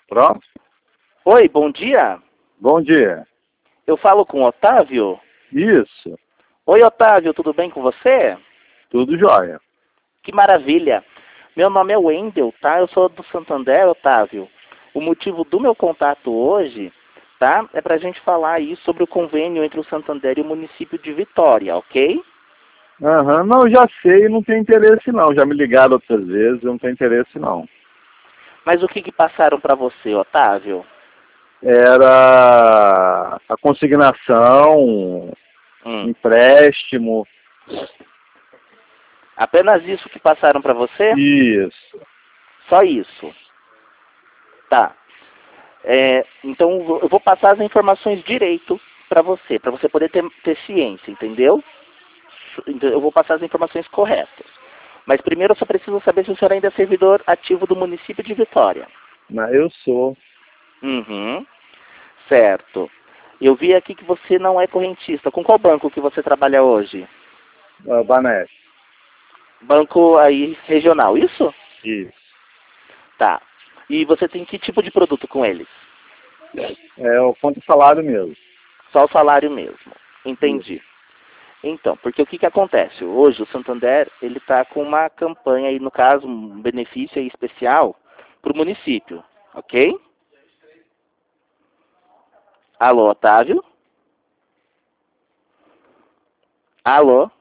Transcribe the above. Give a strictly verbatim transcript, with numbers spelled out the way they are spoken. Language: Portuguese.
Pronto? Oi, bom dia. Bom dia. Eu falo com o Otávio? Isso. Oi, Otávio, tudo bem com você? Tudo jóia. Que maravilha. Meu nome é Wendel, tá? Eu sou do Santander, Otávio. O motivo do meu contato hoje, tá? É pra gente falar aí sobre o convênio entre o Santander e o município de Vitória, ok? Aham, não, já sei, não tem interesse não. Já me ligaram outras vezes, eu não tenho interesse não. Mas o que que passaram pra você, Otávio? Era a consignação, Hum. empréstimo. Apenas isso que passaram pra você? Isso. Só isso. Tá. É, então eu vou passar as informações direito para você, para você poder ter, ter ciência, entendeu? Então, eu vou passar as informações corretas. Mas primeiro eu só preciso saber se o senhor ainda é servidor ativo do município de Vitória. Mas eu sou. Uhum. Certo. Eu vi aqui que você não é correntista. Com qual banco que você trabalha hoje? Uh, Banete. Banco aí regional, isso? Isso. Tá. E você tem que tipo de produto com eles? É o conto salário mesmo. Só o salário mesmo. Isso. Entendi. Então, porque o que, que acontece? Hoje o Santander ele está com uma campanha aí, no caso, um benefício aí especial para o município, ok? Alô, Otávio? Alô?